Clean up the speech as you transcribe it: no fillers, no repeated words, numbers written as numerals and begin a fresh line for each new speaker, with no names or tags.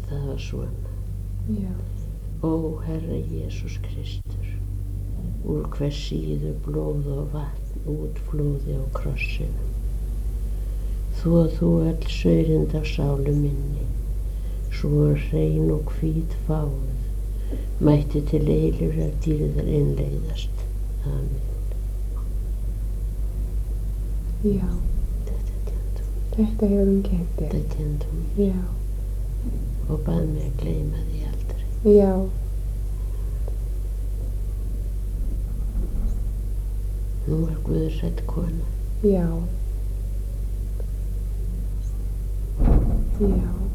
Það var svona.
Já.
Ó, Herra Jesús Kristur, úr hvers síðu blóð og vatn útflúði á krossinum. Þú öll saurindi af sálu minni, svo hrein og hvít fáuð, mætti til eilífrar dýrðar innleiðast. Amen.
Já. Þetta hefur hún kennt þér.
Þetta kenndi hún mér.
Já.
Og bað mig að gleyma því aldrei.
Já.
Hún var guðhrædd kona.
Já. Já.